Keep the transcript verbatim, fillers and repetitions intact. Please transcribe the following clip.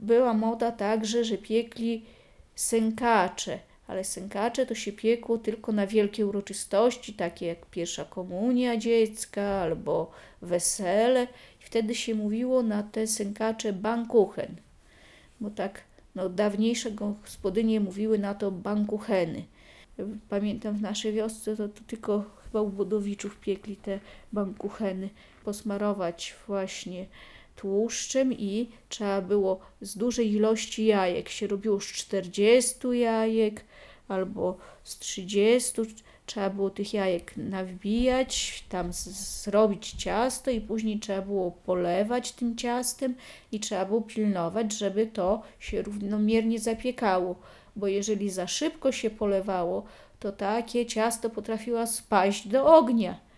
była moda także, że piekli sękacze, ale sękacze to się piekło tylko na wielkie uroczystości, takie jak pierwsza komunia dziecka albo wesele. I wtedy się mówiło na te sękacze bankuchen, bo tak no, dawniejsze gospodynie mówiły na to bankucheny. Pamiętam w naszej wiosce to, to tylko chyba u budowiczów piekli te bankucheny. Posmarować właśnie tłuszczem i trzeba było z dużej ilości jajek. Się robiło z czterdziestu jajek albo z trzydziestu. Trzeba było tych jajek nawbijać, tam z- zrobić ciasto i później trzeba było polewać tym ciastem i trzeba było pilnować, żeby to się równomiernie zapiekało, bo jeżeli za szybko się polewało, to takie ciasto potrafiło spaść do ognia